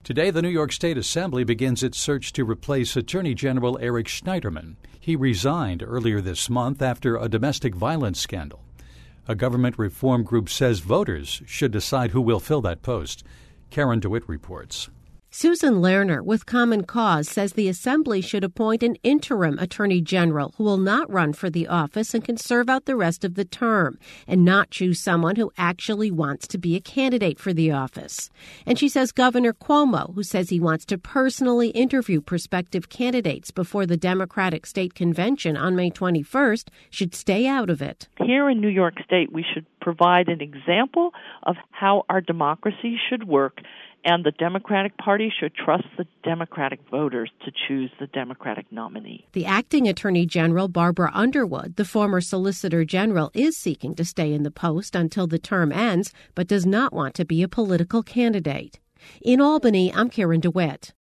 Today, the New York State Assembly begins its search to replace Attorney General Eric Schneiderman. He resigned earlier this month after a domestic violence scandal. A government reform group says voters should decide who will fill that post. Karen DeWitt reports. Susan Lerner with Common Cause says the Assembly should appoint an interim attorney general who will not run for the office and can serve out the rest of the term and not choose someone who actually wants to be a candidate for the office. And she says Governor Cuomo, who says he wants to personally interview prospective candidates before the Democratic State Convention on May 21st, should stay out of it. Here in New York State, we should provide an example of how our democracy should work, and the Democratic Party should trust the Democratic voters to choose the Democratic nominee. The acting Attorney General, Barbara Underwood, the former Solicitor General, is seeking to stay in the post until the term ends, but does not want to be a political candidate. In Albany, I'm Karen DeWitt.